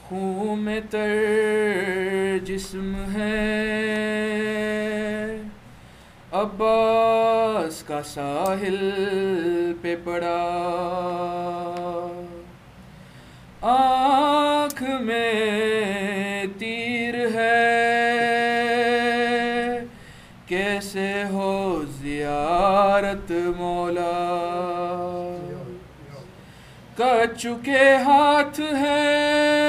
خون میں تر جسم ہے عباس کا ساحل پہ پڑا، آنکھ میں تیر ہے کیسے ہو زیارت مولا، کچھ کے ہاتھ ہے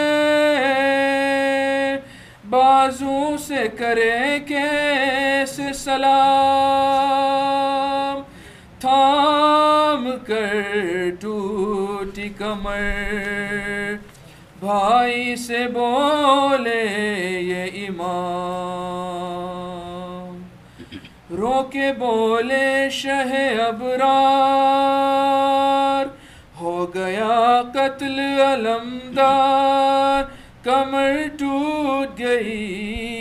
بازو سے کرے کیسے سلام، تھام کر ٹوٹی کمر بھائی سے بولے یہ امام، رو کے بولے شہ ابرار ہو گیا قتل علمدار، کمر ٹوٹ گئی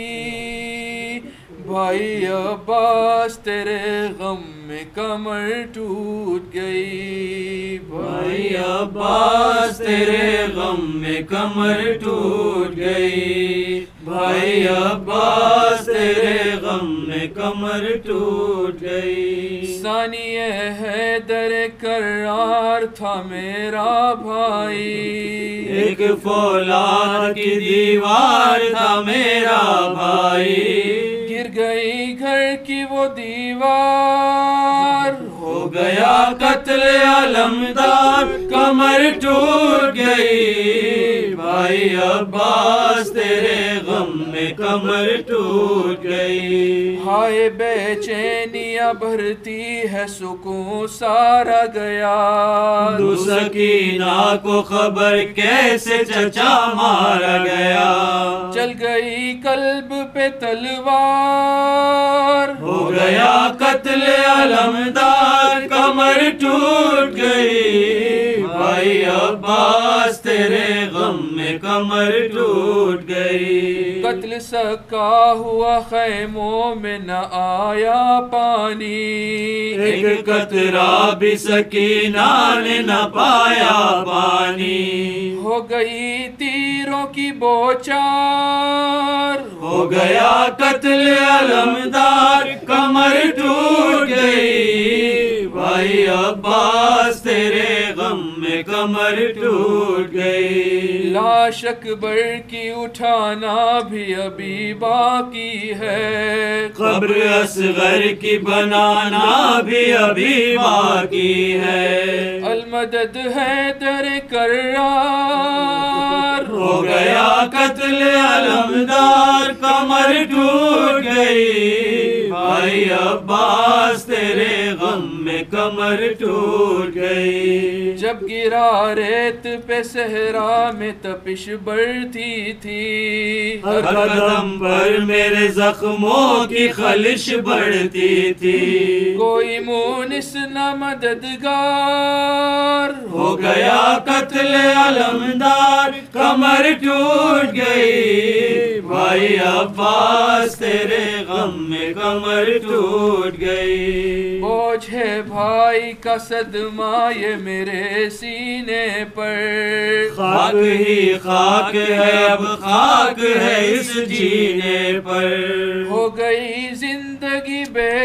بھائی عباس تیرے غم میں کمر ٹوٹ گئی، بھائی عباس تیرے غم میں کمر ٹوٹ گئی، بھائی عباس تیرے غم میں کمر ٹوٹ گئی۔ ثانی حیدر کرار تھا میرا بھائی، ایک فولاد کی دیوار تھا میرا بھائی، گر گئی گھر کی وہ دیوار ہو گیا قتل علمدار، کمر ٹوٹ گئی بھائی عباس تیرے غم میں کمر ٹوٹ گئی، ہائے بے چینیاں بھرتی ہے سکون سارا گیا، دو سکینہ کو خبر کیسے چچا مارا گیا، چل گئی قلب پہ تلوار ہو گیا قتل علمدار، کمر ٹوٹ گئی بھائی عباس تیرے غم میں کمر ٹوٹ گئی، قتل سکا ہوا خیموں میں نہ آیا پانی، ایک قطرہ بھی سکینہ نے نہ پایا پانی، ہو گئی تیروں کی بوچار ہو گیا قتل علمدار، کمر ٹوٹ گئی بھائی عباس تیرے غم میں کمر ٹوٹ گئی، لاش اکبر کی اٹھانا بھی ابھی باقی ہے، قبر اصغر کی بنانا بھی ابھی باقی ہے، المدد حیدر کرار ہو گیا قتل علمدار، کمر ٹوٹ گئی بھائی عباس تیرے غم میں کمر ٹوٹ گئی، جب گرا ریت پہ صحرا میں تپش بڑھتی تھی، ہر قدم پر میرے زخموں کی خلش بڑھتی تھی، کوئی مونس نہ مددگار ہو گیا قتل علمدار، کمر ٹوٹ گئی بھائی عباس تیرے غم میں کمر ٹوٹ گئی، بوجھ ہے بھائی کا صدمہ یہ میرے سینے پر، خاک ہی خاک ہے اب خاک ہے اس جینے پر، ہو گئی زندگی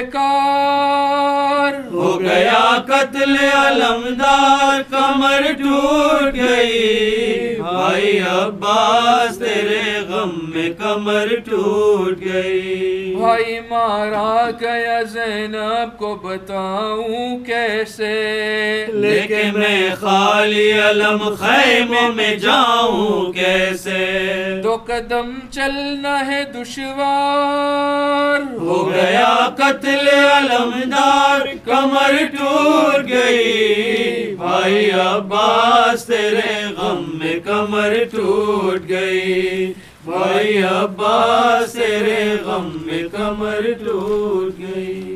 بیکار ہو گیا قتل علمدار، کمر ٹوٹ گئی بھائی عباس تیرے غم میں کمر ٹوٹ گئی، بھائی مارا گیا زینب کو بتاؤں کیسے، لے کے میں خالی علم خیموں میں جاؤں کیسے، 2 قدم چلنا ہے دشوار ہو گیا قتل علمدار، کمر ٹوٹ گئی بھائی عباس تیرے غم میں کمر ٹوٹ گئی، بھائی عباس تیرے غم میں کمر ٹوٹ گئی۔